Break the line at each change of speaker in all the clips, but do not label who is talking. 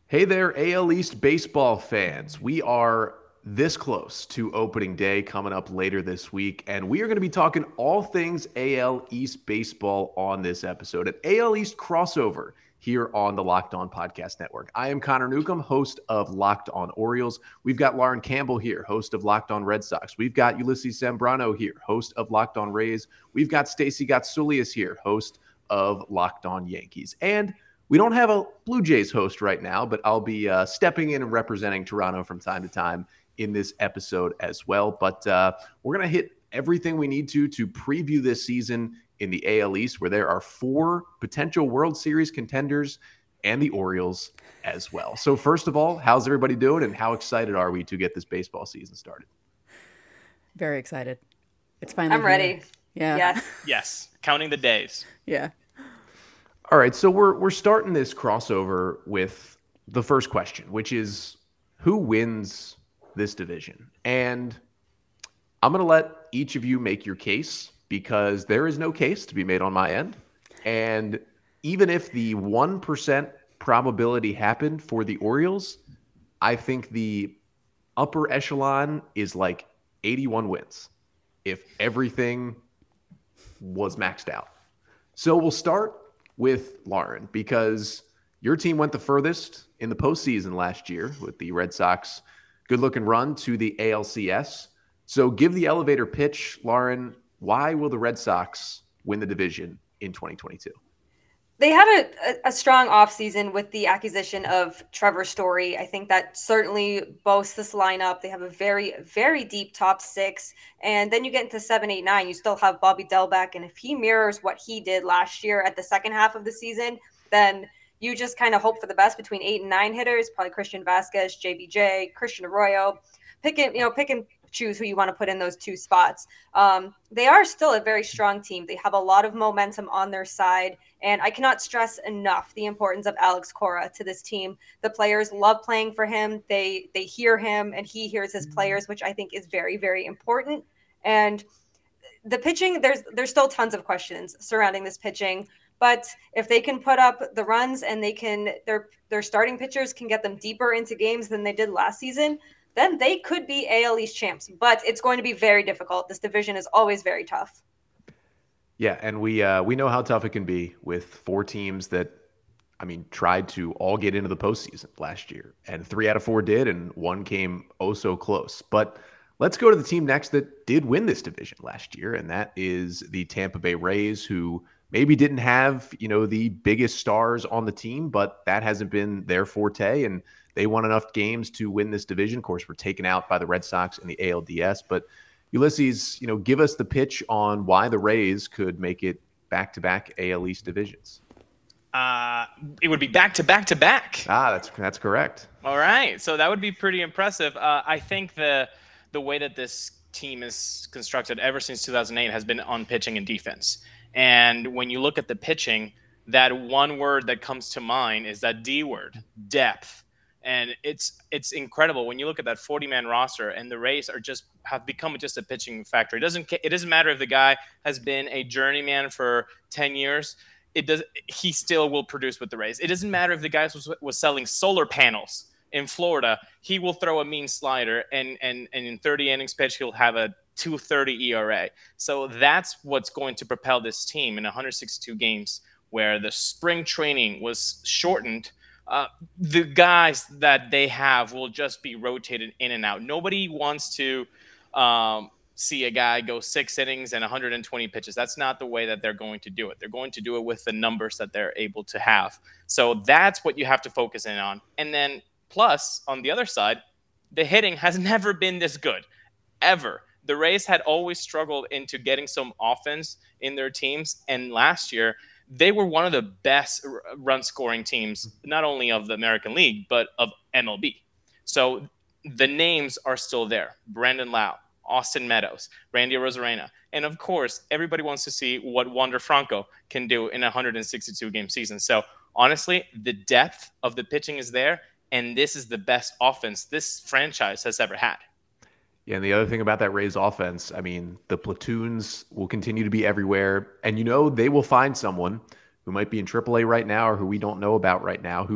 Hey there, AL East baseball fans. We are this close to opening day coming up later this week, and we are going to be talking all things AL East baseball on this episode, an AL East crossover here on the Locked On Podcast Network. I am Connor Newcomb, host of Locked On Orioles. We've got Lauren Campbell here, host of Locked On Red Sox. We've got Ulysses Zambrano here, host of Locked On Rays. We've got Stacey Gotsulias here, host of Locked On Yankees. And we don't have a Blue Jays host right now, but I'll be stepping in and representing Toronto from time to time in this episode as well. But we're going to hit everything we need to preview this season in the AL East, where there are 4 potential World Series contenders and the Orioles as well. So first of all, how's everybody doing, and how excited are we to get this baseball season started?
Very excited. It's finally
I'm
here.
ready.
Yeah.
Yes.
Yes, counting the days.
Yeah.
All right, so we're starting this crossover with the first question, which is who wins this division? And I'm going to let each of you make your case because there is no case to be made on my end. And even if the 1% probability happened for the Orioles, I think the upper echelon is like 81 wins if everything was maxed out. So we'll start with Lauren, because your team went the furthest in the postseason last year with the Red Sox good-looking run to the ALCS. So give the elevator pitch, Lauren. Why will the Red Sox win the division in 2022?
They had a strong offseason with the acquisition of Trevor Story. I think that certainly boasts this lineup. They have a very, very deep top 6. And then you get into 7, 8, 9. You still have Bobby Delbeck. And if he mirrors what he did last year at the second half of the season, then you just kind of hope for the best between 8 and 9 hitters, probably Christian Vasquez, JBJ, Christian Arroyo. Pick and choose who you want to put in those 2 spots. They are still a very strong team. They have a lot of momentum on their side, and I cannot stress enough the importance of Alex Cora to this team. The players love playing for him. They hear him, and he hears his players, which I think is very, very important. And the pitching, there's still tons of questions surrounding this pitching. But if they can put up the runs and their starting pitchers can get them deeper into games than they did last season, then they could be AL East champs. But it's going to be very difficult. This division is always very tough.
Yeah, and we know how tough it can be with 4 teams that, tried to all get into the postseason last year. And 3 out of 4 did, and 1 came oh so close. But let's go to the team next that did win this division last year, and that is the Tampa Bay Rays, who maybe didn't have, the biggest stars on the team, but that hasn't been their forte, and they won enough games to win this division. Of course, we're taken out by the Red Sox in the ALDS, but Ulysses, give us the pitch on why the Rays could make it back-to-back AL East divisions.
It would be back-to-back-to-back.
That's correct.
All right, so that would be pretty impressive. I think the way that this team is constructed ever since 2008 has been on pitching and defense. And when you look at the pitching, that one word that comes to mind is that D word, depth. And it's incredible when you look at that 40-man roster, and the Rays have become just a pitching factory. It doesn't matter if the guy has been a journeyman for 10 years. He still will produce with the Rays. It doesn't matter if the guy was selling solar panels in Florida. He will throw a mean slider, and in 30 innings pitch, he'll have a 2.30 ERA. So that's what's going to propel this team in 162 games, where the spring training was shortened. The guys that they have will just be rotated in and out. Nobody wants to see a guy go 6 innings and 120 pitches. That's not the way that they're going to do it. They're going to do it with the numbers that they're able to have. So that's what you have to focus in on. And then plus, on the other side, the hitting has never been this good, ever. The Rays had always struggled into getting some offense in their teams. And last year, they were one of the best run-scoring teams, not only of the American League, but of MLB. So the names are still there. Brandon Lau, Austin Meadows, Randy Rosarena. And, of course, everybody wants to see what Wander Franco can do in a 162-game season. So, honestly, the depth of the pitching is there, and this is the best offense this franchise has ever had.
Yeah, and the other thing about that Rays offense, the platoons will continue to be everywhere. And, they will find someone who might be in AAA right now or who we don't know about right now who's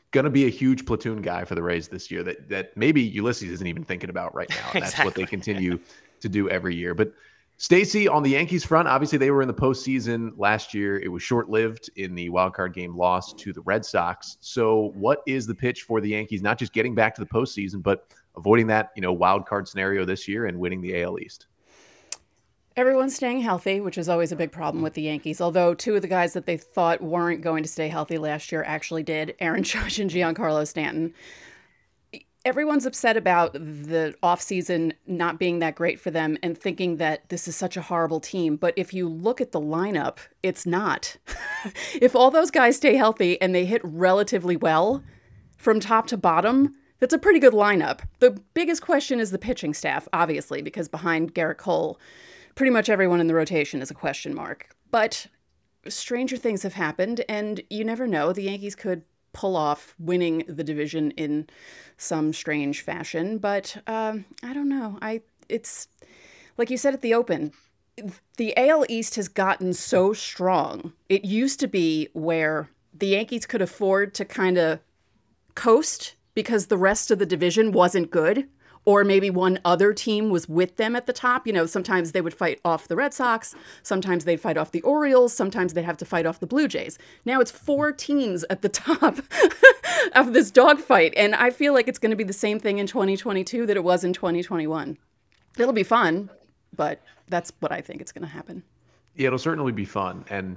going to be a huge platoon guy for the Rays this year that maybe Ulysses isn't even thinking about right now. And that's what they continue to do every year. But Stacey, on the Yankees front, obviously they were in the postseason last year. It was short-lived in the wildcard game loss to the Red Sox. So what is the pitch for the Yankees, not just getting back to the postseason, but avoiding that, wild card scenario this year and winning the AL East?
Everyone's staying healthy, which is always a big problem with the Yankees, although two of the guys that they thought weren't going to stay healthy last year actually did, Aaron Judge and Giancarlo Stanton. Everyone's upset about the offseason not being that great for them and thinking that this is such a horrible team. But if you look at the lineup, it's not. If all those guys stay healthy and they hit relatively well from top to bottom, that's a pretty good lineup. The biggest question is the pitching staff, obviously, because behind Garrett Cole, pretty much everyone in the rotation is a question mark. But stranger things have happened, and you never know. The Yankees could pull off winning the division in some strange fashion, but I don't know. It's like you said at the Open, the AL East has gotten so strong. It used to be where the Yankees could afford to kind of coast because the rest of the division wasn't good, or maybe one other team was with them at the top. Sometimes they would fight off the Red Sox. Sometimes they'd fight off the Orioles. Sometimes they'd have to fight off the Blue Jays. Now it's 4 teams at the top of this dogfight. And I feel like it's going to be the same thing in 2022 that it was in 2021. It'll be fun, but that's what I think it's going to happen.
Yeah, it'll certainly be fun. And,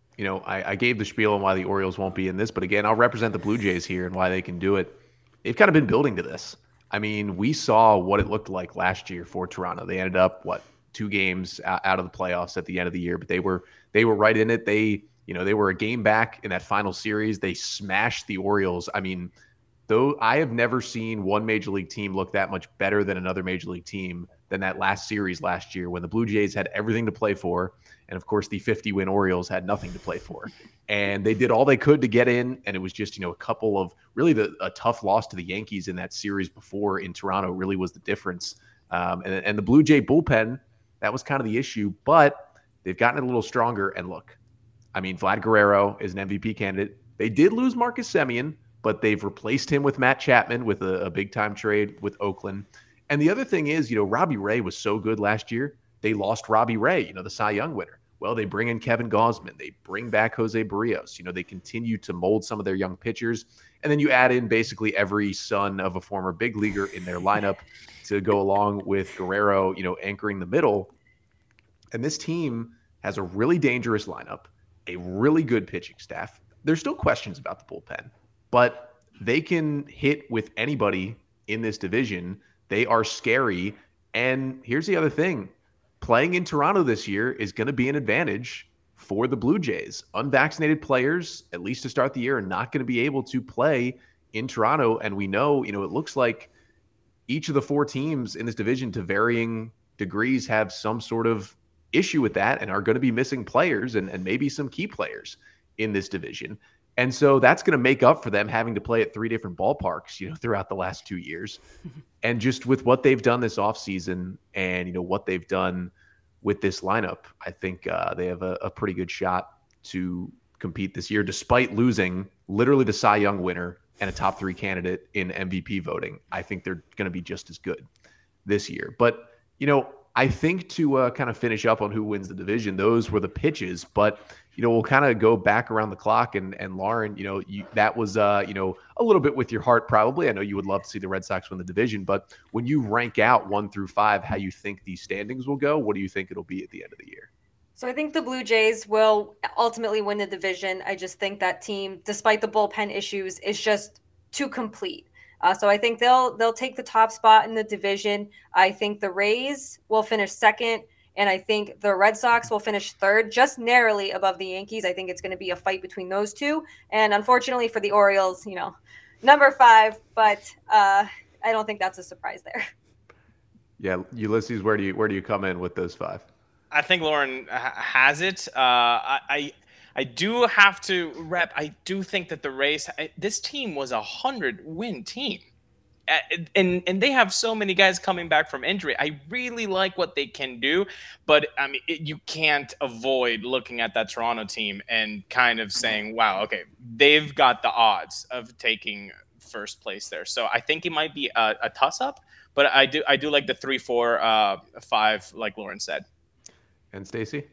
I gave the spiel on why the Orioles won't be in this. But again, I'll represent the Blue Jays here and why they can do it. They've kind of been building to this. I mean, we saw what it looked like last year for Toronto. They ended up 2 games out of the playoffs at the end of the year, but they were right in it. They were a game back in that final series. They smashed the Orioles. I mean, though I have never seen one major league team look that much better than another major league team than that last series last year when the Blue Jays had everything to play for. And of course, the 50-win Orioles had nothing to play for. And they did all they could to get in. And it was just, a couple of really a tough loss to the Yankees in that series before in Toronto really was the difference. And the Blue Jay bullpen, that was kind of the issue. But they've gotten a little stronger. And look, I mean, Vlad Guerrero is an MVP candidate. They did lose Marcus Semien, but they've replaced him with Matt Chapman with a big-time trade with Oakland. And the other thing is, Robbie Ray was so good last year. They lost Robbie Ray, the Cy Young winner. Well, they bring in Kevin Gausman. They bring back Jose Barrios. They continue to mold some of their young pitchers. And then you add in basically every son of a former big leaguer in their lineup to go along with Guerrero, anchoring the middle. And this team has a really dangerous lineup, a really good pitching staff. There's still questions about the bullpen, but they can hit with anybody in this division. They are scary. And here's the other thing. Playing in Toronto this year is going to be an advantage for the Blue Jays. Unvaccinated players, at least to start the year, are not going to be able to play in Toronto. And we know, it looks like each of the 4 teams in this division to varying degrees have some sort of issue with that and are going to be missing players and maybe some key players in this division. And so that's going to make up for them having to play at 3 different ballparks, throughout the last 2 years. And just with what they've done this offseason and, what they've done with this lineup, I think they have a pretty good shot to compete this year, despite losing literally the Cy Young winner and a top 3 candidate in MVP voting. I think they're going to be just as good this year. But, I think to kind of finish up on who wins the division, those were the pitches. But, we'll kind of go back around the clock. And Lauren, that was, a little bit with your heart probably. I know you would love to see the Red Sox win the division. But when you rank out 1 through 5 how you think these standings will go, what do you think it'll be at the end of the year?
So I think the Blue Jays will ultimately win the division. I just think that team, despite the bullpen issues, is just too complete. So I think they'll take the top spot in the division. I think the Rays will finish 2nd, and I think the Red Sox will finish 3rd, just narrowly above the Yankees. I think it's going to be a fight between those 2. And unfortunately for the Orioles, number 5, but I don't think that's a surprise there.
Yeah, Ulysses, where do you come in with those 5?
I think Lauren has it. I do have to rep. I do think that the Rays, this team was a 100-win team and they have so many guys coming back from injury. I really like what they can do, but I mean, you can't avoid looking at that Toronto team and kind of saying, wow, okay, they've got the odds of taking first place there. So I think it might be a toss up, but I do like the 3-4-5, like Lauren said.
And Stacey?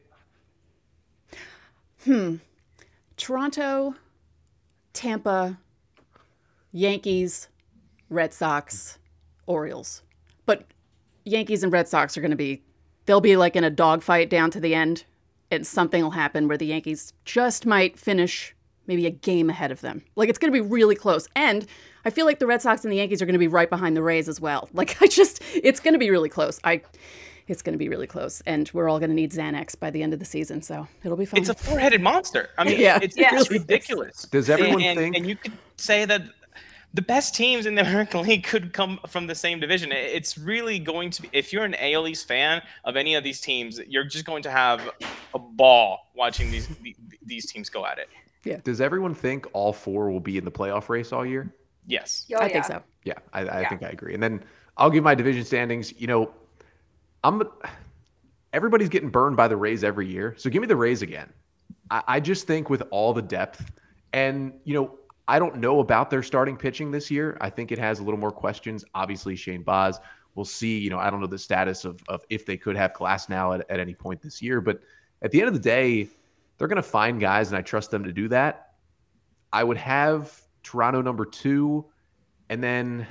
Toronto, Tampa, Yankees, Red Sox, Orioles. But Yankees and Red Sox are going to they'll be like in a dogfight down to the end, and something will happen where the Yankees just might finish maybe a game ahead of them. Like, it's going to be really close. And I feel like the Red Sox and the Yankees are going to be right behind the Rays as well. Like, it's going to be really close. It's going to be really close. And we're all going to need Xanax by the end of the season. So it'll be fun.
It's a four-headed monster. I mean, it's ridiculous.
Does everyone think?
And you could say that the best teams in the American League could come from the same division. It's really going to be, if you're an AL East fan of any of these teams, you're just going to have a ball watching these teams go at it.
Yeah.
Does everyone think all four will be in the playoff race all year?
Yes.
I think so.
Yeah, I think I agree. And then I'll give my division standings. Everybody's getting burned by the Rays every year. So give me the Rays again. I just think with all the depth and, I don't know about their starting pitching this year. I think it has a little more questions. Obviously, Shane Baz. We'll see. I don't know the status of if they could have Glasnow at any point this year. But at the end of the day, they're going to find guys, and I trust them to do that. I would have Toronto number 2, and then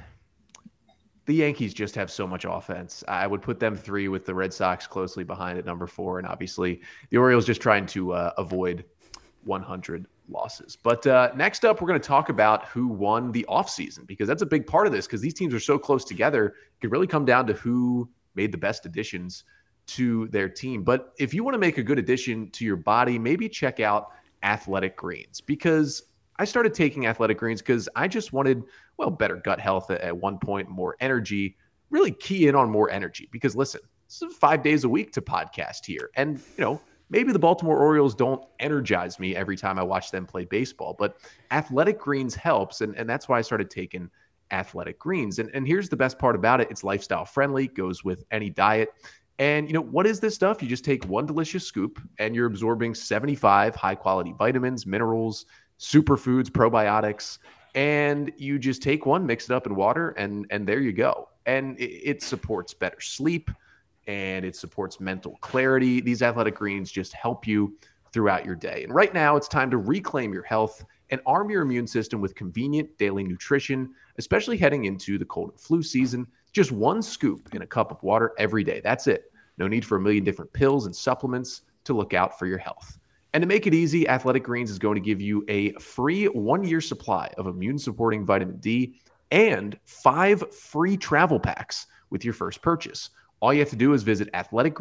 the Yankees just have so much offense. I would put them 3 with the Red Sox closely behind at number 4, and obviously the Orioles just trying to avoid 100 losses. But next up, we're going to talk about who won the offseason, because that's a big part of this, because these teams are so close together. It could really come down to who made the best additions to their team. But if you want to make a good addition to your body, maybe check out Athletic Greens, because I started taking Athletic Greens because I just wanted, better gut health at one point, more energy, really key in on more energy, because listen, this is 5 days a week to podcast here. And, maybe the Baltimore Orioles don't energize me every time I watch them play baseball, but Athletic Greens helps. And that's why I started taking Athletic Greens. And here's the best part about it. It's lifestyle friendly, goes with any diet. And what is this stuff? You just take one delicious scoop and you're absorbing 75 high quality vitamins, minerals, superfoods, probiotics, and you just take one, mix it up in water, and there you go. And it supports better sleep, and it supports mental clarity. These Athletic Greens just help you throughout your day. And right now, it's time to reclaim your health and arm your immune system with convenient daily nutrition, especially heading into the cold and flu season. Just one scoop in a cup of water every day. That's it. No need for a million different pills and supplements to look out for your health. And to make it easy, Athletic Greens is going to give you a free 1-year supply of immune-supporting vitamin D and 5 free travel packs with your first purchase. All you have to do is visit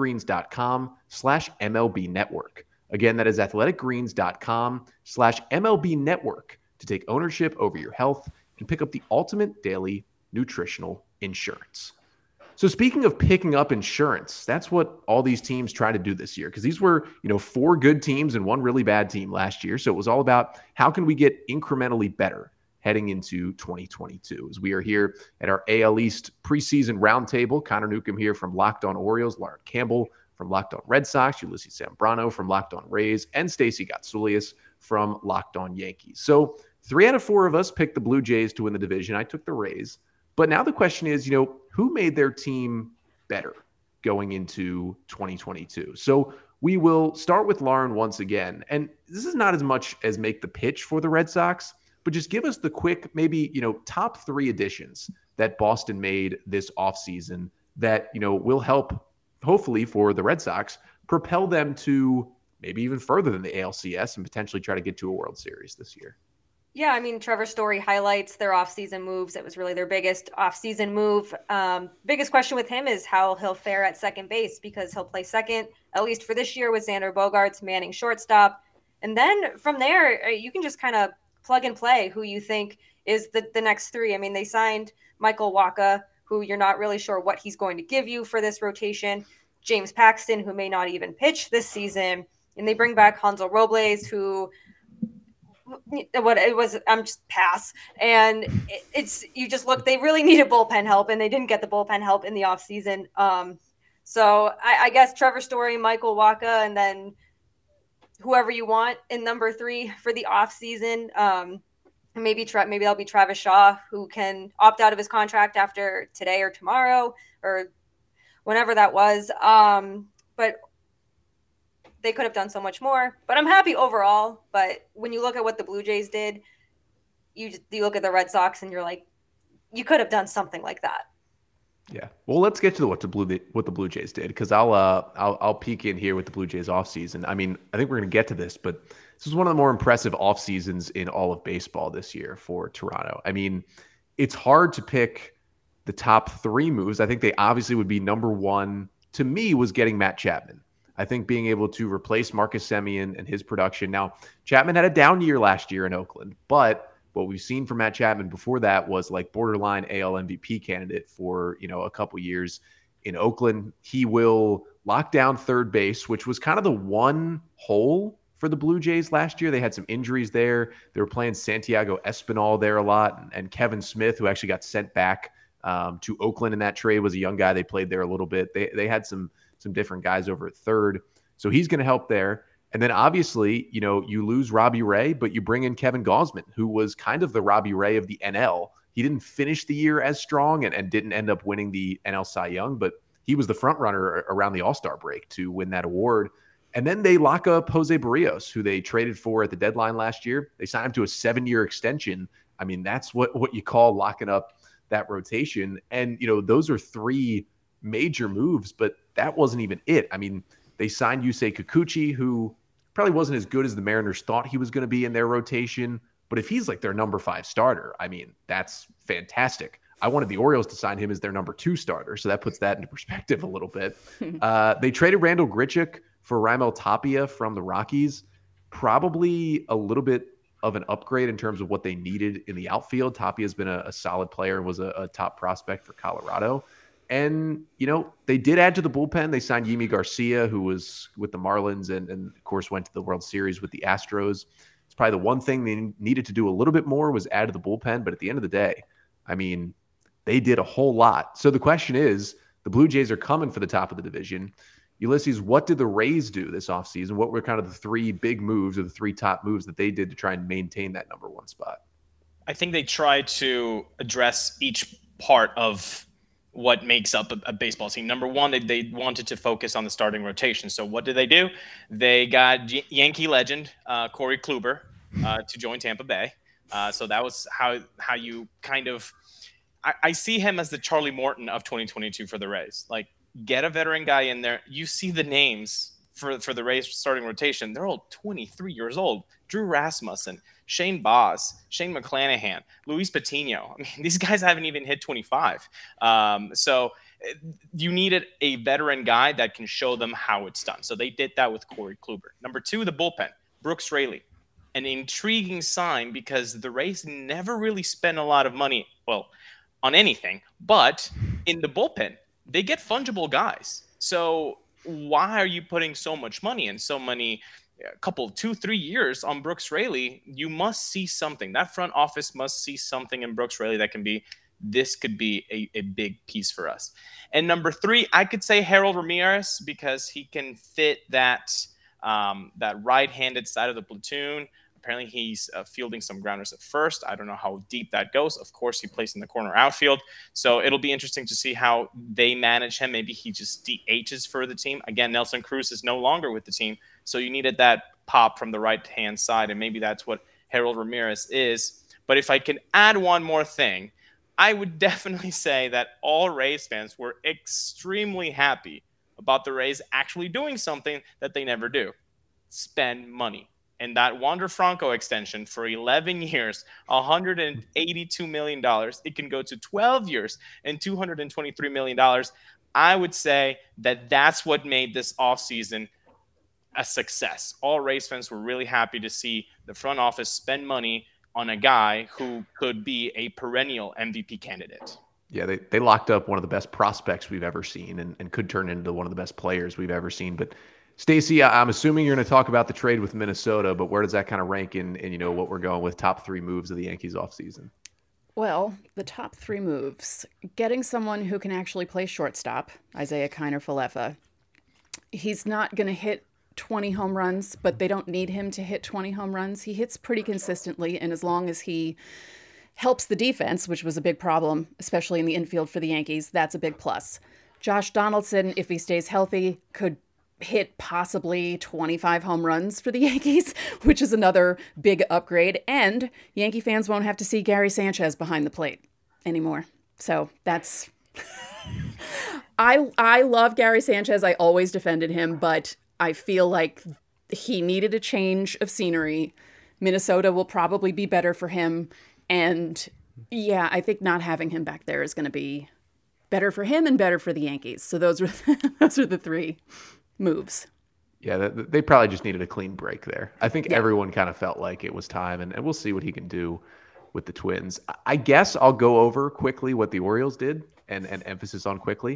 athleticgreens.com/MLB network. Again, that is athleticgreens.com/MLB network to take ownership over your health and pick up the ultimate daily nutritional insurance. So speaking of picking up insurance, that's what all these teams try to do this year, because these were, 4 good teams and 1 really bad team last year. So it was all about how can we get incrementally better heading into 2022. As we are here at our AL East preseason roundtable, Connor Newcomb here from Locked On Orioles, Lauren Campbell from Locked On Red Sox, Ulysses Zambrano from Locked On Rays, and Stacey Gotsulias from Locked On Yankees. So 3 out of 4 of us picked the Blue Jays to win the division. I took the Rays. But now the question is, who made their team better going into 2022? So we will start with Lauren once again. And this is not as much as make the pitch for the Red Sox, but just give us the quick, maybe, top 3 additions that Boston made this offseason that, will help, hopefully, for the Red Sox, propel them to maybe even further than the ALCS and potentially try to get to a World Series this year.
Yeah, I mean, Trevor Story highlights their offseason moves. It was really their biggest offseason move. Biggest question with him is how he'll fare at second base, because he'll play second, at least for this year, with Xander Bogaerts manning shortstop. And then from there, you can just kind of plug and play who you think is the next 3. I mean, they signed Michael Wacha, who you're not really sure what he's going to give you for this rotation. James Paxton, who may not even pitch this season. And they bring back Hansel Robles, who what it was. I'm just pass. And it's you just look. They really needed bullpen help, and they didn't get the bullpen help in the offseason. So I guess Trevor Story, Michael Wacha, and then whoever you want in number 3 for the offseason. Maybe that'll be Travis Shaw, who can opt out of his contract after today or tomorrow or whenever that was. But they could have done so much more. But I'm happy overall. But when you look at what the Blue Jays did, you look at the Red Sox and you're like, you could have done something like that.
Yeah. Well, let's get to what the Blue Jays did, because I'll peek in here with the Blue Jays offseason. I mean, I think we're going to get to this, but this was one of the more impressive off seasons in all of baseball this year for Toronto. I mean, it's hard to pick the top 3 moves. I think they obviously would be number 1 to me was getting Matt Chapman. I think being able to replace Marcus Semien and his production. Now, Chapman had a down year last year in Oakland, but what we've seen from Matt Chapman before that was like borderline AL MVP candidate for, a couple years in Oakland. He will lock down third base, which was kind of the one hole for the Blue Jays last year. They had some injuries there. They were playing Santiago Espinal there a lot, and Kevin Smith, who actually got sent back to Oakland in that trade, was a young guy. They played there a little bit. They had some different guys over at third. So he's going to help there. And then obviously, you lose Robbie Ray, but you bring in Kevin Gausman, who was kind of the Robbie Ray of the NL. He didn't finish the year as strong and didn't end up winning the NL Cy Young, but he was the front runner around the All-Star break to win that award. And then they lock up Jose Barrios, who they traded for at the deadline last year. They signed him to a 7-year extension. I mean, that's what you call locking up that rotation. And, those are 3 major moves, but that wasn't even it. I mean, they signed Yusei Kikuchi, who probably wasn't as good as the Mariners thought he was going to be in their rotation. But if he's like their number 5 starter, I mean, that's fantastic. I wanted the Orioles to sign him as their number 2 starter, so that puts that into perspective a little bit. They traded Randall Grichuk for Raimel Tapia from the Rockies. Probably a little bit of an upgrade in terms of what they needed in the outfield. Tapia has been a solid player and was a top prospect for Colorado. And, they did add to the bullpen. They signed Yimi Garcia, who was with the Marlins and of course, went to the World Series with the Astros. It's probably the one thing they needed to do a little bit more was add to the bullpen. But at the end of the day, I mean, they did a whole lot. So the question is, the Blue Jays are coming for the top of the division. Ulysses, what did the Rays do this offseason? What were kind of the 3 big moves or the 3 top moves that they did to try and maintain that number 1 spot?
I think they tried to address each part of what makes up a baseball team. Number 1, they wanted to focus on the starting rotation. So what did they do? They got Yankee legend Corey Kluber to join Tampa Bay. So that was how you kind of I see him as the Charlie Morton of 2022 for the Rays. Like, get a veteran guy in there. You see the names for the Rays starting rotation. They're all 23 years old. Drew Rasmussen, Shane Baz, Shane McClanahan, Luis Patino. I mean, these guys haven't even hit 25. So you needed a veteran guy that can show them how it's done. So they did that with Corey Kluber. Number 2, the bullpen, Brooks Raley. An intriguing sign because the Rays never really spent a lot of money, on anything, but in the bullpen, they get fungible guys. So why are you putting so much money and so many, a couple, 2-3 years on Brooks Raley? You must see something. That front office must see something in Brooks Raley that this could be a big piece for us. And number 3, I could say Harold Ramirez, because he can fit that right-handed side of the platoon. Apparently, he's fielding some grounders at first. I don't know how deep that goes. Of course, he plays in the corner outfield. So it'll be interesting to see how they manage him. Maybe he just DHs for the team. Again, Nelson Cruz is no longer with the team. So you needed that pop from the right-hand side, and maybe that's what Harold Ramirez is. But if I can add one more thing, I would definitely say that all Rays fans were extremely happy about the Rays actually doing something that they never do: spend money. And that Wander Franco extension for 11 years, $182 million. It can go to 12 years and $223 million. I would say that that's what made this offseason a success. All Rays fans were really happy to see the front office spend money on a guy who could be a perennial MVP candidate.
Yeah, they locked up one of the best prospects we've ever seen and could turn into one of the best players we've ever seen. But Stacey, I'm assuming you're going to talk about the trade with Minnesota, but where does that kind of rank in what we're going with top 3 moves of the Yankees offseason?
Well, the top 3 moves. Getting someone who can actually play shortstop, Isaiah Kiner-Falefa. He's not going to hit 20 home runs, but they don't need him to hit 20 home runs. He hits pretty consistently, and as long as he helps the defense, which was a big problem, especially in the infield for the Yankees, that's a big plus. Josh Donaldson, if he stays healthy, could hit possibly 25 home runs for the Yankees, which is another big upgrade. And Yankee fans won't have to see Gary Sanchez behind the plate anymore. So that's... I love Gary Sanchez. I always defended him, but I feel like he needed a change of scenery. Minnesota will probably be better for him. And yeah, I think not having him back there is going to be better for him and better for the Yankees. So those are the 3 moves.
Yeah, they probably just needed a clean break there. I think everyone kind of felt like it was time, and we'll see what he can do with the Twins. I guess I'll go over quickly what the Orioles did, and emphasis on quickly.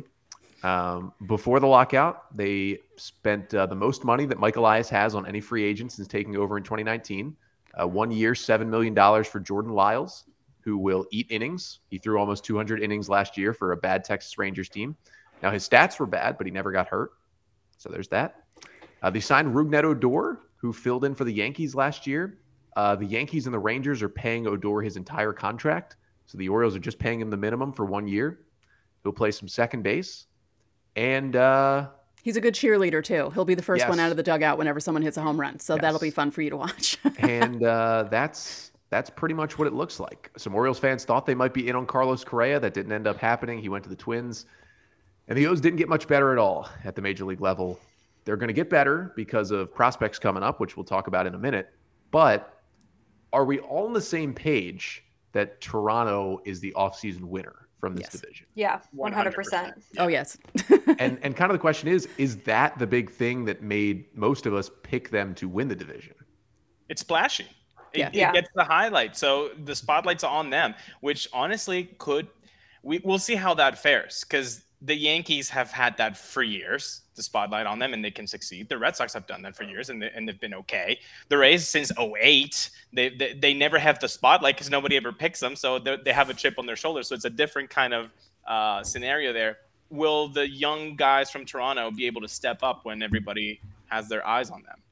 Before the lockout, they spent the most money that Mike Elias has on any free agent since taking over in 2019. 1 year, $7 million for Jordan Lyles, who will eat innings. He threw almost 200 innings last year for a bad Texas Rangers team. Now, his stats were bad, but he never got hurt. So there's that. They signed Rougned Odor, who filled in for the Yankees last year. The Yankees and the Rangers are paying Odor his entire contract. So the Orioles are just paying him the minimum for 1 year. He'll play some second base. And
he's a good cheerleader, too. He'll be the first one out of the dugout whenever someone hits a home run. So that'll be fun for you to watch.
And that's pretty much what it looks like. Some Orioles fans thought they might be in on Carlos Correa. That didn't end up happening. He went to the Twins. And the O's didn't get much better at all at the major league level. They're going to get better because of prospects coming up, which we'll talk about in a minute. But are we all on the same page that Toronto is the offseason winner from this division?
Yeah, 100%.
Oh, yes.
and kind of the question is that the big thing that made most of us pick them to win the division?
It's splashy. It gets the highlight. So the spotlight's on them, which honestly we'll see how that fares, because the Yankees have had that for years, the spotlight on them, and they can succeed. The Red Sox have done that for years, and they've been okay. The Rays, since 2008, they never have the spotlight because nobody ever picks them, so they have a chip on their shoulder. So it's a different kind of scenario there. Will the young guys from Toronto be able to step up when everybody has their eyes on them?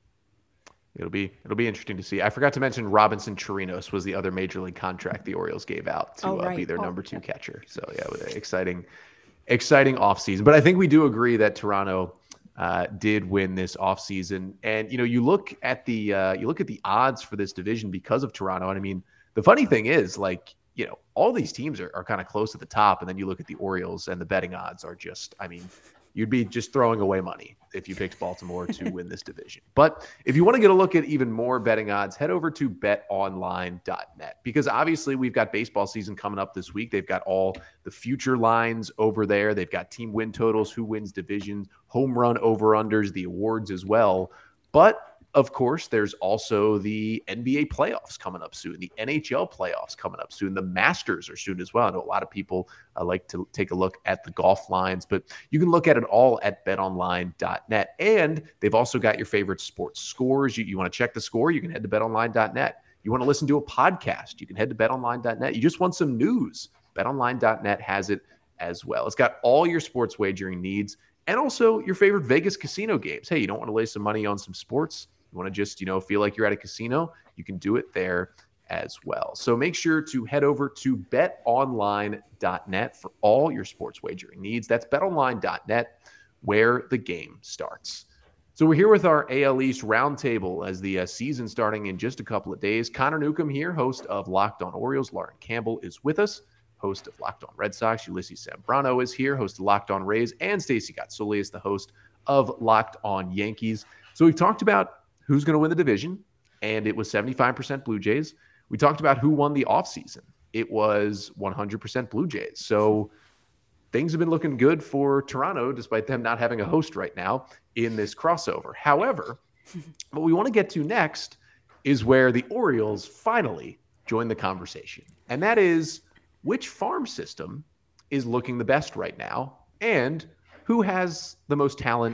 It'll be interesting to see. I forgot to mention Robinson Chirinos was the other major league contract the Orioles gave out to be their number 2 catcher. So yeah, exciting offseason. But I think we do agree that Toronto did win this offseason. And you look at the odds for this division because of Toronto. And I mean, the funny thing is, all these teams are kind of close at the top, and then you look at the Orioles and the betting odds are just, I mean, you'd be just throwing away money if you picked Baltimore to win this division. But if you want to get a look at even more betting odds, head over to betonline.net, because obviously we've got baseball season coming up this week. They've got all the future lines over there. They've got team win totals, who wins divisions, home run over-unders, the awards as well. But of course, there's also the NBA playoffs coming up soon, the NHL playoffs coming up soon. The Masters are soon as well. I know a lot of people like to take a look at the golf lines, but you can look at it all at betonline.net. And they've also got your favorite sports scores. You want to check the score, you can head to betonline.net. You want to listen to a podcast, you can head to betonline.net. You just want some news, betonline.net has it as well. It's got all your sports wagering needs and also your favorite Vegas casino games. Hey, you don't want to lay some money on some sports? You want to just, feel like you're at a casino? You can do it there as well. So make sure to head over to betonline.net for all your sports wagering needs. That's betonline.net, where the game starts. So we're here with our AL East roundtable as the season starting in just a couple of days. Connor Newcomb here, host of Locked On Orioles. Lauren Campbell is with us, host of Locked On Red Sox. Ulysses Zambrano is here, host of Locked On Rays. And Stacey Gottsoli is the host of Locked On Yankees. So we've talked about who's going to win the division, and it was 75% Blue Jays. We talked about who won the offseason. It was 100% Blue Jays. So things have been looking good for Toronto, despite them not having a host right now in this crossover. However, what we want to get to next is where the Orioles finally join the conversation. And that is, which farm system is looking the best right now, and who has the most talent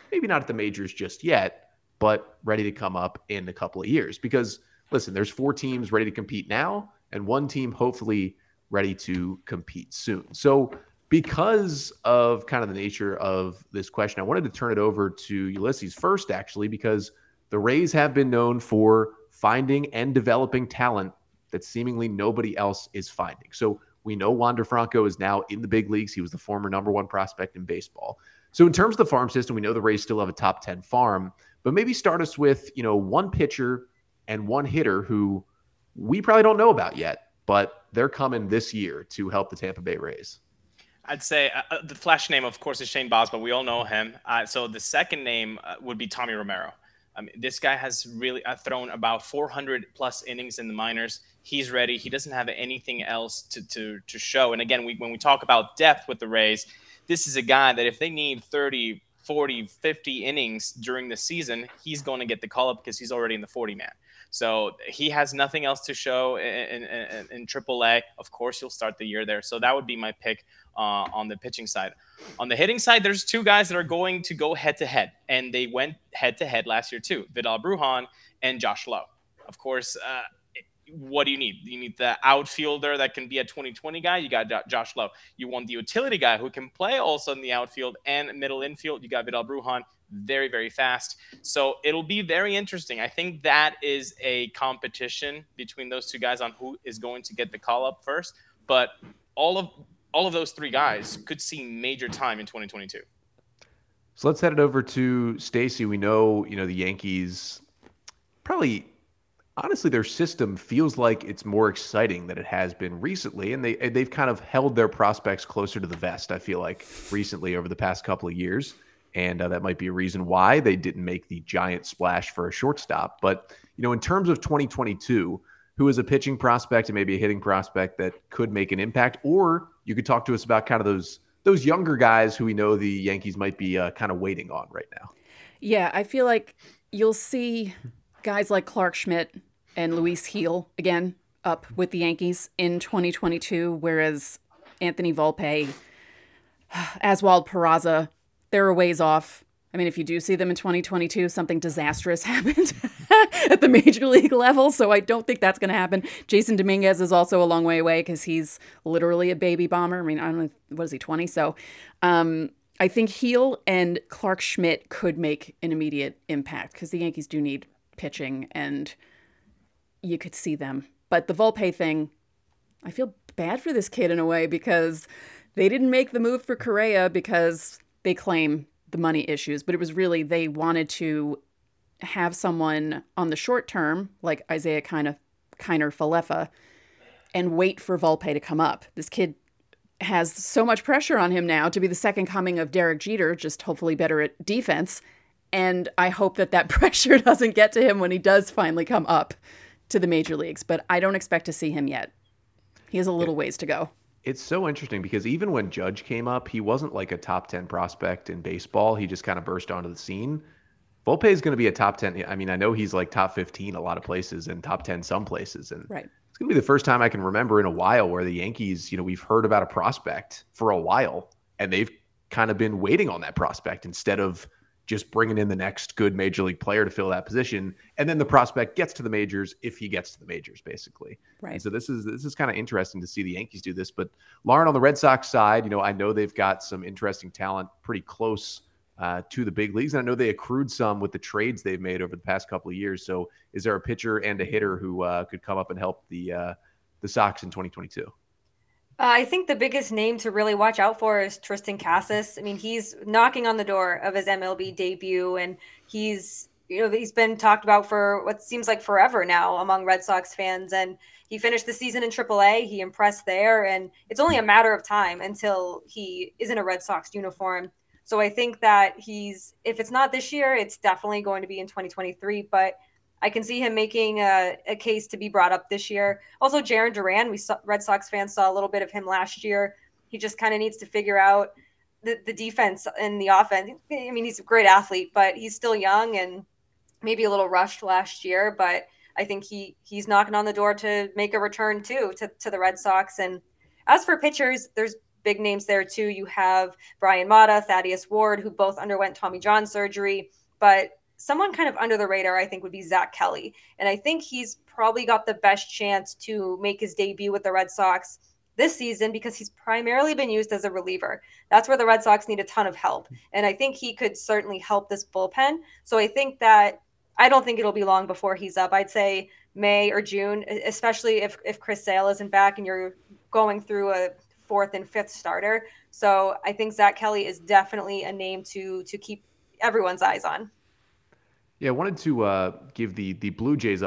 maybe not at the majors just yet, but ready to come up in a couple of years. Because listen, there's 4 teams ready to compete now and 1 team hopefully ready to compete soon. So because of kind of the nature of this question, I wanted to turn it over to Ulysses first, actually, because the Rays have been known for finding and developing talent that seemingly nobody else is finding. So we know Wander Franco is now in the big leagues. He was the former number 1 prospect in baseball. So in terms of the farm system, we know the Rays still have a top 10 farm, but maybe start us with, 1 pitcher and 1 hitter who we probably don't know about yet, but they're coming this year to help the Tampa Bay Rays.
I'd say the flash name, of course, is Shane Boswell. We all know him. So the second name would be Tommy Romero. I mean, this guy has really thrown about 400 plus innings in the minors. He's ready. He doesn't have anything else to show. And again, when we talk about depth with the Rays, this is a guy that if they need 30, 40, 50 innings during the season, he's going to get the call up because he's already in the 40-man. So he has nothing else to show in AAA. Of course, he'll start the year there. So that would be my pick on the pitching side. On the hitting side, there's 2 guys that are going to go head-to-head, and they went head-to-head last year too, Vidal Brujan and Josh Lowe. Of course, what do you need? You need the outfielder that can be a 2020 guy. You got Josh Lowe. You want the utility guy who can play also in the outfield and middle infield. You got Vidal Brujan, very, very fast. So it'll be very interesting. I think that is a competition between those 2 guys on who is going to get the call up first. But all of those 3 guys could see major time in 2022.
So let's head it over to Stacy. We know, the Yankees probably, honestly, their system feels like it's more exciting than it has been recently. And they've kind of held their prospects closer to the vest, I feel like, recently over the past couple of years. And that might be a reason why they didn't make the giant splash for a shortstop. But, in terms of 2022, who is a pitching prospect and maybe a hitting prospect that could make an impact? Or you could talk to us about kind of those younger guys who we know the Yankees might be kind of waiting on right now.
Yeah, I feel like you'll see guys like Clark Schmidt and Luis Gil again up with the Yankees in 2022, whereas Anthony Volpe, Oswald Peraza, they're a ways off. I mean, if you do see them in 2022, something disastrous happened at the major league level, so I don't think that's going to happen. Jason Dominguez is also a long way away because he's literally a baby bomber. I mean, I don't know, what is he, 20? So I think Gil and Clark Schmidt could make an immediate impact because the Yankees do need pitching, and you could see them. But the Volpe thing, I feel bad for this kid in a way because they didn't make the move for Correa because they claim the money issues, but it was really they wanted to have someone on the short term like Isaiah Kiner Falefa and wait for Volpe to come up. This kid has so much pressure on him now to be the second coming of Derek Jeter, just hopefully better at defense. And I hope that pressure doesn't get to him when he does finally come up to the major leagues, but I don't expect to see him yet. He has a little ways to go.
It's so interesting because even when Judge came up, he wasn't like a top 10 prospect in baseball. He just kind of burst onto the scene. Volpe is going to be a top 10. I mean, I know he's like top 15 a lot of places and top 10 some places. And
right.
It's going to be the first time I can remember in a while where the Yankees, we've heard about a prospect for a while and they've kind of been waiting on that prospect instead of just bringing in the next good major league player to fill that position. And then the prospect gets to the majors if he gets to the majors, basically.
Right.
And so this is kind of interesting to see the Yankees do this. But Lauren, on the Red Sox side, I know they've got some interesting talent pretty close to the big leagues. And I know they accrued some with the trades they've made over the past couple of years. So is there a pitcher and a hitter who could come up and help the Sox in 2022?
I think the biggest name to really watch out for is Tristan Casas. I mean, he's knocking on the door of his MLB debut, and he's been talked about for what seems like forever now among Red Sox fans. And he finished the season in AAA. He impressed there, and it's only a matter of time until he is in a Red Sox uniform. So I think that if it's not this year, it's definitely going to be in 2023. But I can see him making a case to be brought up this year. Also, Jarren Duran, Red Sox fans saw a little bit of him last year. He just kind of needs to figure out the defense and the offense. I mean, he's a great athlete, but he's still young and maybe a little rushed last year. But I think he's knocking on the door to make a return too to the Red Sox. And as for pitchers, there's big names there too. You have Brian Mata, Thaddeus Ward, who both underwent Tommy John surgery, but someone kind of under the radar, I think, would be Zach Kelly. And I think he's probably got the best chance to make his debut with the Red Sox this season because he's primarily been used as a reliever. That's where the Red Sox need a ton of help. And I think he could certainly help this bullpen. So I think that I don't think it'll be long before he's up. I'd say May or June, especially if Chris Sale isn't back and you're going through a fourth and fifth starter. So I think Zach Kelly is definitely a name to keep everyone's eyes on.
Yeah, I wanted to give the Blue Jays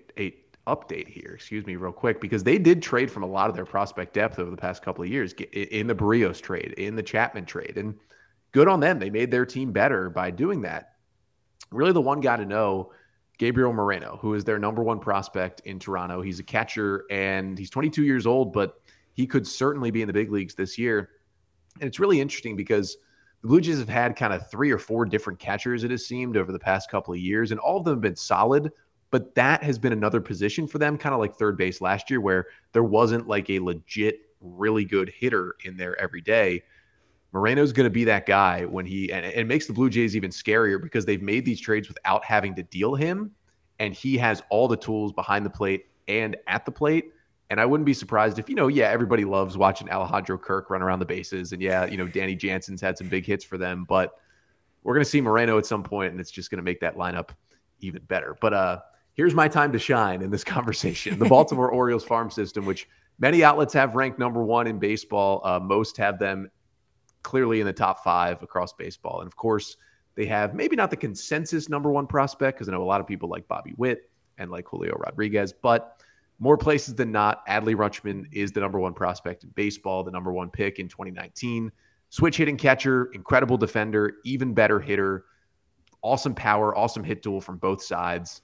update here, real quick, because they did trade from a lot of their prospect depth over the past couple of years in the Barrios trade, in the Chapman trade, and good on them. They made their team better by doing that. Really, the one guy to know, Gabriel Moreno, who is their number one prospect in Toronto. He's a catcher, and he's 22 years old, but he could certainly be in the big leagues this year. And it's really interesting because the Blue Jays have had kind of 3 or 4 different catchers, it has seemed, over the past couple of years, and all of them have been solid, but that has been another position for them, kind of like third base last year, where there wasn't like a legit, really good hitter in there every day. Moreno's going to be that guy when and it makes the Blue Jays even scarier because they've made these trades without having to deal him, and he has all the tools behind the plate and at the plate. And I wouldn't be surprised if, everybody loves watching Alejandro Kirk run around the bases, and Danny Jansen's had some big hits for them, but we're going to see Moreno at some point, and it's just going to make that lineup even better. But here's my time to shine in this conversation. The Baltimore Orioles farm system, which many outlets have ranked number 1 in baseball. Most have them clearly in the top 5 across baseball. And of course, they have maybe not the consensus number 1 prospect, because I know a lot of people like Bobby Witt and like Julio Rodriguez, but more places than not, Adley Rutschman is the number 1 prospect in baseball, the number 1 pick in 2019. Switch hitting catcher, incredible defender, even better hitter, awesome power, awesome hit tool from both sides.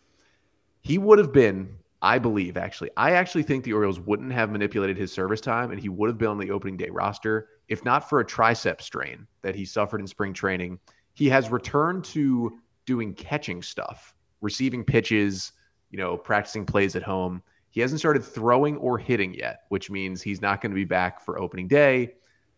He would have been, I actually think the Orioles wouldn't have manipulated his service time, and he would have been on the opening day roster if not for a tricep strain that he suffered in spring training. He has returned to doing catching stuff, receiving pitches, practicing plays at home. He hasn't started throwing or hitting yet, which means he's not going to be back for opening day.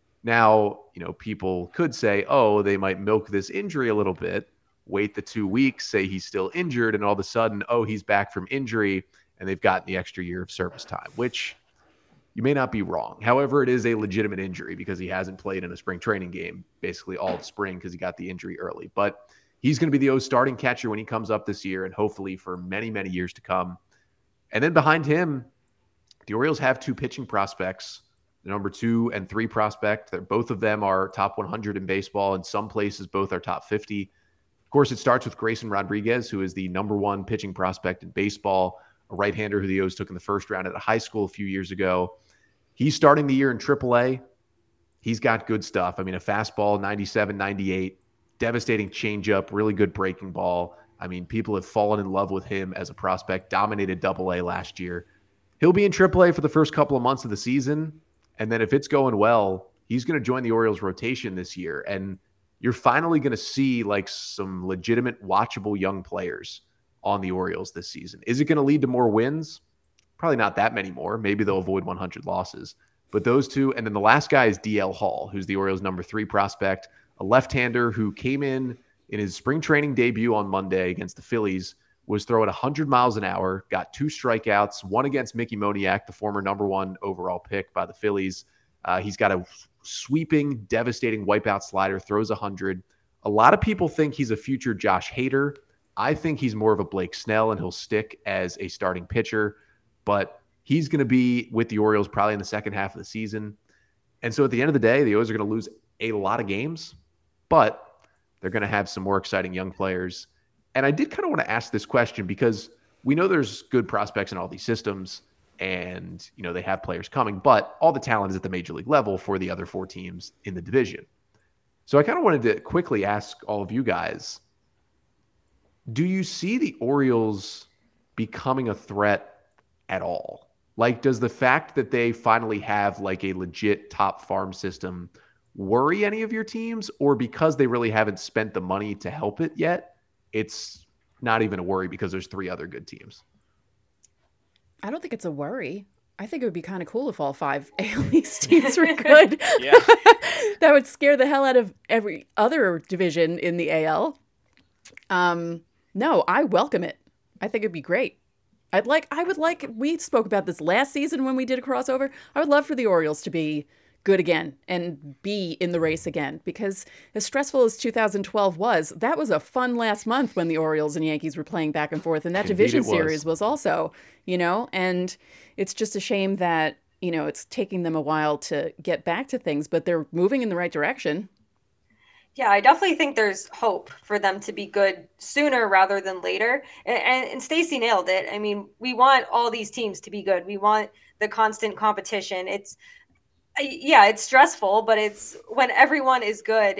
Now, people could say, oh, they might milk this injury a little bit, wait the 2 weeks, say he's still injured, and all of a sudden, oh, he's back from injury, and they've gotten the extra year of service time, which you may not be wrong. However, it is a legitimate injury because he hasn't played in a spring training game basically all the spring because he got the injury early. But he's going to be the O's starting catcher when he comes up this year, and hopefully for many, many years to come. And then behind him, the Orioles have 2 pitching prospects, the number 2 and 3 prospect. Both of them are top 100 in baseball. In some places, both are top 50. Of course, it starts with Grayson Rodriguez, who is the number 1 pitching prospect in baseball, a right-hander who the O's took in the first round at a high school a few years ago. He's starting the year in AAA. He's got good stuff. I mean, a fastball, 97, 98, devastating changeup, really good breaking ball. I mean, people have fallen in love with him as a prospect, dominated AA last year. He'll be in AAA for the first couple of months of the season, and then if it's going well, he's going to join the Orioles rotation this year, and you're finally going to see like some legitimate, watchable young players on the Orioles this season. Is it going to lead to more wins? Probably not that many more. Maybe they'll avoid 100 losses. But those 2, and then the last guy is DL Hall, who's the Orioles' number 3 prospect, a left-hander who came in his spring training debut on Monday against the Phillies, was throwing 100 miles an hour, got 2 strikeouts, one against Mickey Moniak, the former number 1 overall pick by the Phillies. He's got a sweeping, devastating wipeout slider, throws 100. A lot of people think he's a future Josh Hader. I think he's more of a Blake Snell, and he'll stick as a starting pitcher. But he's going to be with the Orioles probably in the second half of the season. And so at the end of the day, the O's are going to lose a lot of games, but they're going to have some more exciting young players. And I did kind of want to ask this question because we know there's good prospects in all these systems and, they have players coming, but all the talent is at the major league level for the other 4 teams in the division. So I kind of wanted to quickly ask all of you guys, do you see the Orioles becoming a threat at all? Like, does the fact that they finally have like a legit top farm system worry any of your teams, or because they really haven't spent the money to help it yet, it's not even a worry because there's 3 other good teams?
I don't think it's a worry. I think it would be kind of cool if all 5 AL East teams were good.
Yeah.
That would scare the hell out of every other division in the AL. No, I welcome it. I think it'd be great. We spoke about this last season when we did a crossover. I would love for the Orioles to be good again and be in the race again, because as stressful as 2012 was, that was a fun last month when the Orioles and Yankees were playing back and forth. And that division series was also, and it's just a shame that, it's taking them a while to get back to things, but they're moving in the right direction.
Yeah, I definitely think there's hope for them to be good sooner rather than later. And Stacey nailed it. I mean, we want all these teams to be good. We want the constant competition. It's stressful, but it's when everyone is good,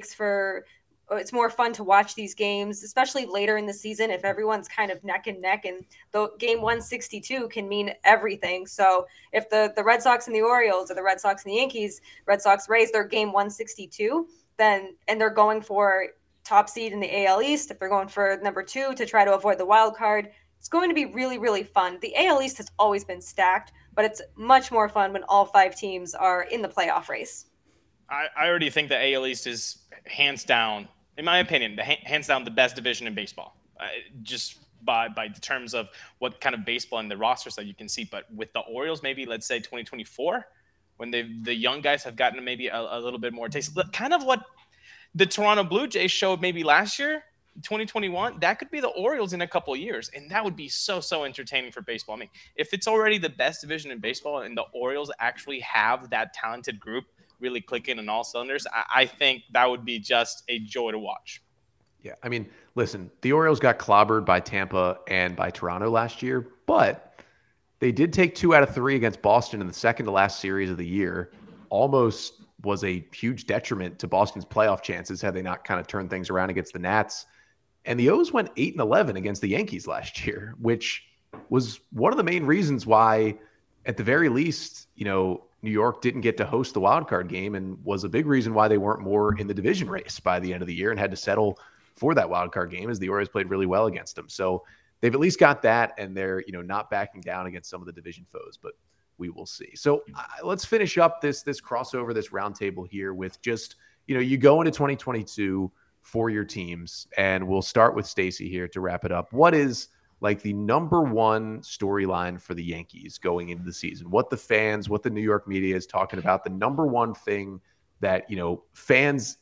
it's more fun to watch these games, especially later in the season if everyone's kind of neck and neck, and the game 162 can mean everything. So if the Red Sox and the Orioles, or the Red Sox and the Yankees, Red Sox raise their game 162, and they're going for top seed in the AL East, if they're going for number 2 to try to avoid the wild card, it's going to be really, really fun. The AL East has always been stacked, but it's much more fun when all 5 teams are in the playoff race.
I already think the AL East is hands down, in my opinion, hands down the best division in baseball, just by the terms of what kind of baseball and the rosters that you can see. But with the Orioles, maybe let's say 2024, when the young guys have gotten maybe a little bit more taste, kind of what the Toronto Blue Jays showed maybe last year, 2021, that could be the Orioles in a couple of years. And that would be so entertaining for baseball. I mean, if it's already the best division in baseball and the Orioles actually have that talented group really clicking on all cylinders, I think that would be just a joy to watch.
Yeah, I mean, listen, the Orioles got clobbered by Tampa and by Toronto last year, but they did take 2 out of 3 against Boston in the second to last series of the year. Almost was a huge detriment to Boston's playoff chances had they not kind of turned things around against the Nats. And the O's went 8-11 against the Yankees last year, which was one of the main reasons why, at the very least, New York didn't get to host the wild card game, and was a big reason why they weren't more in the division race by the end of the year and had to settle for that wild card game, as the Orioles played really well against them. So they've at least got that, and they're not backing down against some of the division foes, but we will see. So let's finish up this crossover, this roundtable here with just you go into 2022 for your teams, and we'll start with Stacey here to wrap it up. What is like the number one storyline for the Yankees going into the season? What the fans, what the New York media is talking about, the number one thing that fans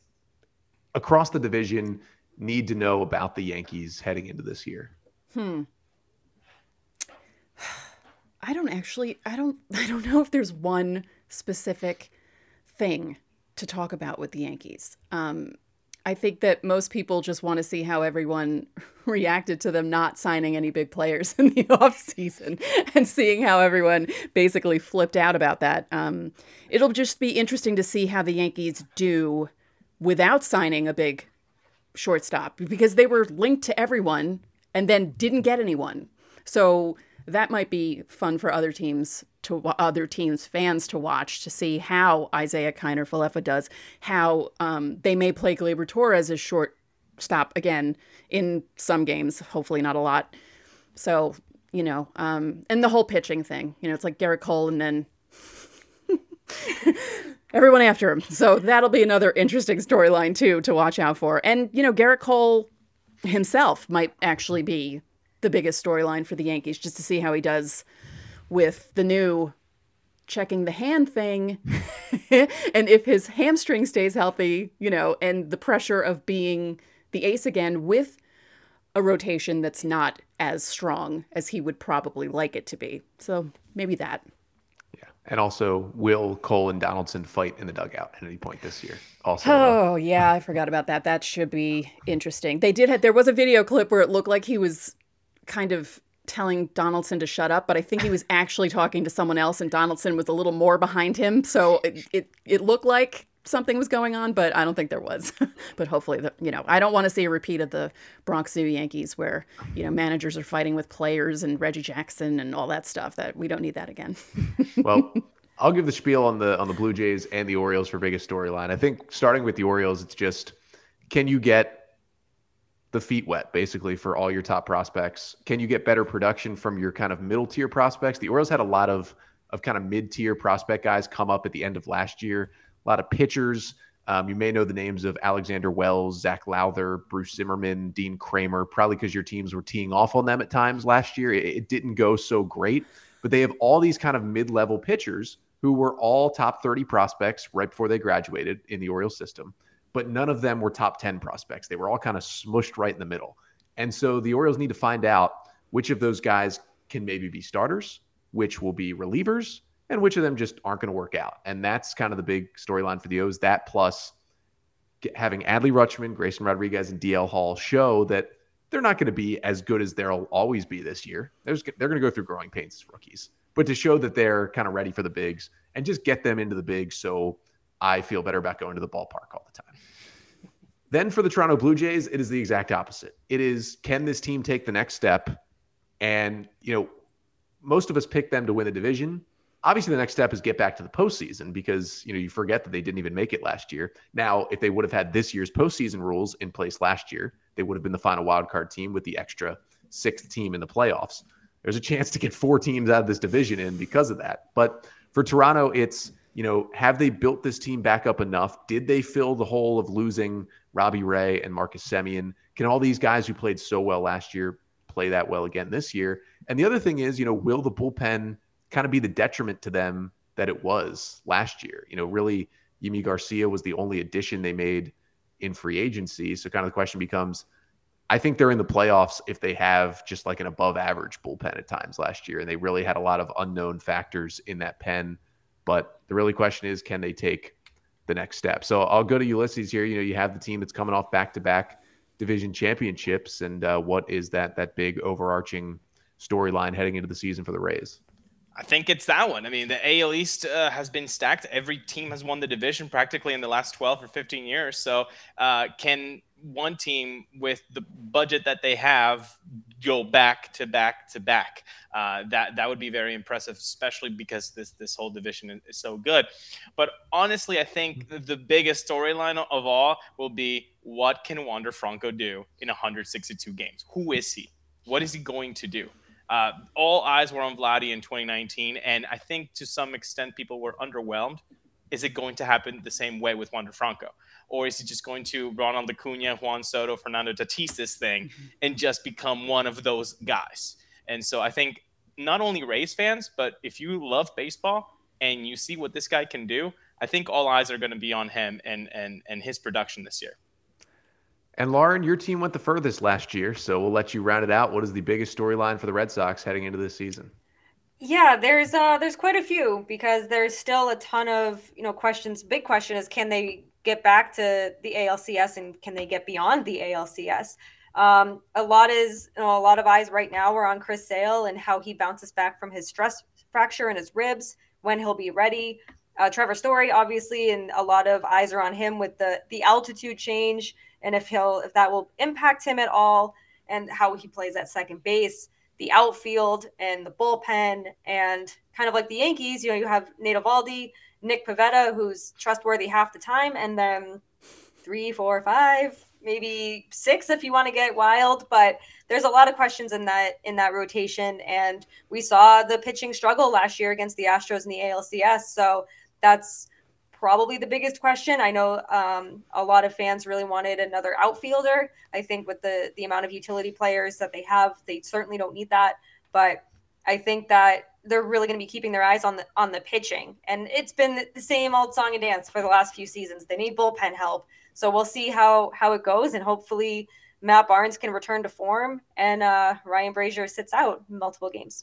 across the division need to know about the Yankees heading into this year?
I don't know if there's one specific thing to talk about with the Yankees. I think that most people just want to see how everyone reacted to them not signing any big players in the offseason, and seeing how everyone basically flipped out about that. It'll just be interesting to see how the Yankees do without signing a big shortstop, because they were linked to everyone and then didn't get anyone. So that might be fun for other teams fans to watch, to see how Isaiah Kiner Falefa does, how they may play Gleyber Torres as shortstop again in some games, hopefully not a lot. So, and the whole pitching thing, it's like Garrett Cole and then everyone after him. So that'll be another interesting storyline too to watch out for. And, Garrett Cole himself might actually be the biggest storyline for the Yankees, just to see how he does with the new checking the hand thing. And if his hamstring stays healthy, and the pressure of being the ace again with a rotation that's not as strong as he would probably like it to be. So maybe that. Yeah.
And also, will Cole and Donaldson fight in the dugout at any point this year? Also.
Oh, yeah, I forgot about that. That should be interesting. There was a video clip where it looked like he was kind of telling Donaldson to shut up, but I think he was actually talking to someone else, and Donaldson was a little more behind him. So it looked like something was going on, but I don't think there was. But hopefully, I don't want to see a repeat of the Bronx Zoo Yankees where, managers are fighting with players and Reggie Jackson and all that stuff. That we don't need that again.
Well, I'll give the spiel on the Blue Jays and the Orioles for biggest storyline. I think starting with the Orioles, it's just, can you get the feet wet, basically, for all your top prospects? Can you get better production from your kind of middle tier prospects? The Orioles had a lot of of kind of mid-tier prospect guys come up at the end of last year. A lot of pitchers. You may know the names of Alexander Wells, Zach Lowther, Bruce Zimmerman, Dean Kramer, probably because your teams were teeing off on them at times last year. It didn't go so great, but they have all these kind of mid-level pitchers who were all top 30 prospects right before they graduated in the Orioles system, but none of them were top 10 prospects. They were all kind of smushed right in the middle. And so the Orioles need to find out which of those guys can maybe be starters, which will be relievers, and which of them just aren't going to work out. And that's kind of the big storyline for the O's. That plus having Adley Rutschman, Grayson Rodriguez, and DL Hall show that they're not going to be as good as they'll always be this year. They're going to go through growing pains as rookies. But to show that they're kind of ready for the bigs and just get them into the bigs so I feel better about going to the ballpark all the time. Then for the Toronto Blue Jays, it is the exact opposite. It is, can this team take the next step? And, most of us pick them to win the division. Obviously, the next step is get back to the postseason because, you forget that they didn't even make it last year. Now, if they would have had this year's postseason rules in place last year, they would have been the final wildcard team with the extra sixth team in the playoffs. There's a chance to get 4 teams out of this division in because of that. But for Toronto, it's, have they built this team back up enough? Did they fill the hole of losing Robbie Ray and Marcus Semien? Can all these guys who played so well last year play that well again this year? And the other thing is, will the bullpen kind of be the detriment to them that it was last year? Really, Yimi Garcia was the only addition they made in free agency. So kind of the question becomes, I think they're in the playoffs if they have just like an above average bullpen at times last year. And they really had a lot of unknown factors in that pen. But the really question is, can they take the next step? So I'll go to Ulysses here. You have the team that's coming off back-to-back division championships. And what is that big overarching storyline heading into the season for the Rays?
I think it's that one. I mean, the AL East has been stacked. Every team has won the division practically in the last 12 or 15 years. So can one team with the budget that they have go back to back to back? That would be very impressive, especially because this whole division is so good. But honestly, I think the biggest storyline of all will be, what can Wander Franco do in 162 games? Who is he? What is he going to do? All eyes were on Vladdy in 2019, and I think to some extent people were underwhelmed. Is it going to happen the same way with Wander Franco? Or is he just going to Ronald Acuna, Juan Soto, Fernando Tatis this thing and just become one of those guys? And so I think not only Rays fans, but if you love baseball and you see what this guy can do, I think all eyes are going to be on him and his production this year.
And Lauren, your team went the furthest last year, so we'll let you round it out. What is the biggest storyline for the Red Sox heading into this season?
Yeah, there's quite a few because there's still a ton of questions. Big question is, can they get back to the ALCS and can they get beyond the ALCS? A lot of eyes right now are on Chris Sale and how he bounces back from his stress fracture in his ribs, when he'll be ready. Trevor Story, obviously, and a lot of eyes are on him with the altitude change and if that will impact him at all, and how he plays at second base, the outfield, and the bullpen. And kind of like the Yankees, you have Nate Eovaldi, Nick Pivetta, who's trustworthy half the time, and then 3, 4, 5, maybe 6 if you want to get wild. But there's a lot of questions in that rotation, and we saw the pitching struggle last year against the Astros in the ALCS. So that's probably the biggest question. I know a lot of fans really wanted another outfielder. I think with the amount of utility players that they have, they certainly don't need that. But I think that they're really going to be keeping their eyes on the pitching. And it's been the same old song and dance for the last few seasons. They need bullpen help. So we'll see how it goes. And hopefully Matt Barnes can return to form and Ryan Brazier sits out multiple games.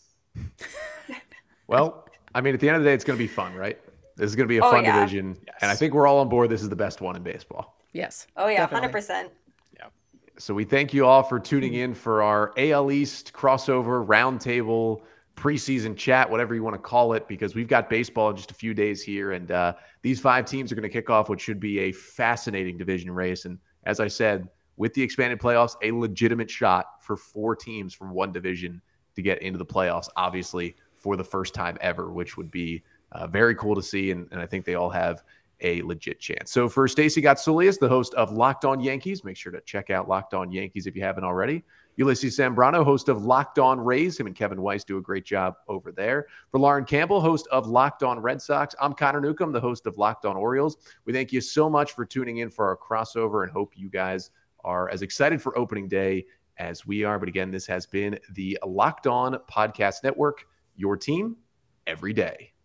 Well, I mean, at the end of the day, it's going to be fun, right? This is going to be a fun division. Yes. And I think we're all on board. This is the best one in baseball.
Yes.
Oh, yeah,
definitely.
100%.
Yeah.
So we thank you all for tuning in for our AL East crossover roundtable preseason chat, whatever you want to call it, because we've got baseball in just a few days here. And these 5 teams are going to kick off what should be a fascinating division race. And as I said, with the expanded playoffs, a legitimate shot for 4 teams from one division to get into the playoffs, obviously for the first time ever, which would be very cool to see. And I think they all have a legit chance. So for Stacey Gotsulias, the host of Locked On Yankees, make sure to check out Locked On Yankees if you haven't already. Ulysses Zambrano, host of Locked On Rays. Him and Kevin Weiss do a great job over there. For Lauren Campbell, host of Locked On Red Sox, I'm Connor Newcomb, the host of Locked On Orioles. We thank you so much for tuning in for our crossover and hope you guys are as excited for opening day as we are. But again, this has been the Locked On Podcast Network, your team every day.